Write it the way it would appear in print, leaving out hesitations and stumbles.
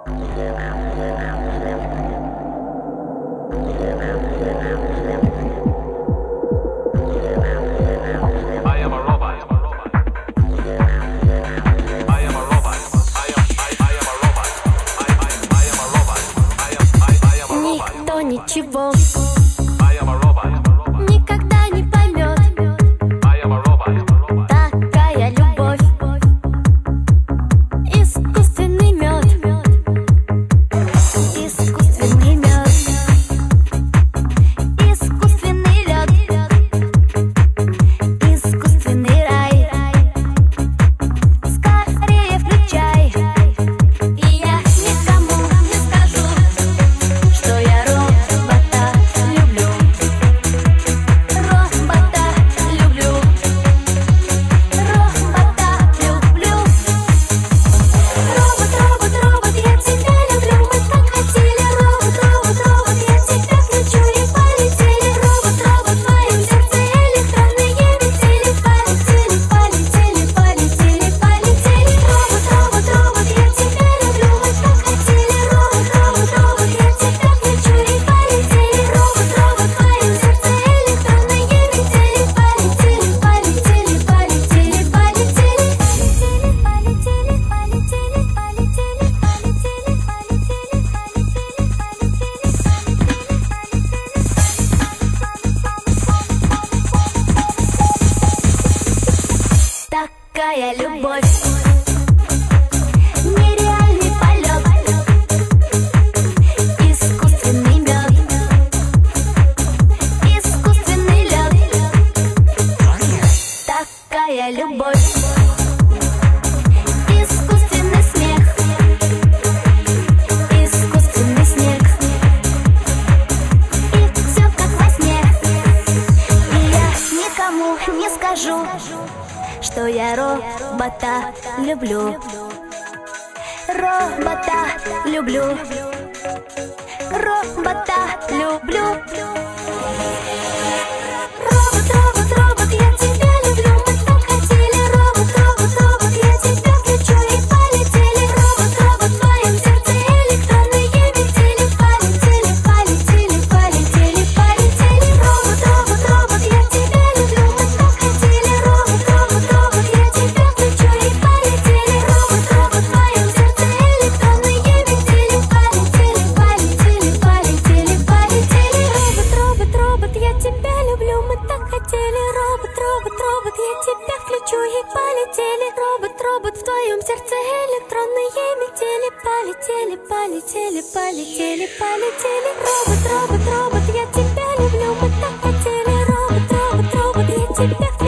Ничего никогда не поймет такая любовь. Искусственный мед, искусственный мед, искусственный лед, искусственный рай. Скорее включай, и я никому не скажу, что я робота люблю. Робота люблю. Робота люблю. Робот, робот, робот, я тебя люблю. Мы так хотели. Робот, робот, робот, я тебя включу и полетели. Робот, робот, в твоем сердце электронные метели. Полетели, полетели, полетели, полетели. Робот, робот, робот, я тебя люблю. Мы так хотели. Робот, робот, робот, я тебя включу и полетели. Робот, робот, в твоем сердце электронные метели. Полетели, полетели, полетели, полетели. Полетели, полетели, полетели, полетели, такая любовь, нереальный полет, искусственный мед, искусственный лед, такая любовь, искусственный смех, искусственный снег, и все как во сне. И я никому не скажу, что я робота люблю. Робота люблю. Робота люблю. Робот, робот, робот, я тебя люблю. Мы так хотели. Робот, робот, робот, я тебя включу и полетели. Робот, робот, в твоем сердце электронные метели. Полетели, полетели, полетели, полетели. Робот, робот, робот, я тебя люблю. Мы так хотели. Робот, робот, робот, я тебя включу и полетели. Робот, робот, в твоем сердце электронные метели. Полетели, полетели, полетели, полетели. Робот, робот, робот, я тебя люблю. Мы так хотели. Робот, робот, робот, я тебя включу и полетели. Робот, робот, в твоем сердце электронные метели. Полетели, полетели, полетели, полетели. Робот, робот, робот, я тебя люблю. Мы так хотели. Робот, робот, робот, я тебя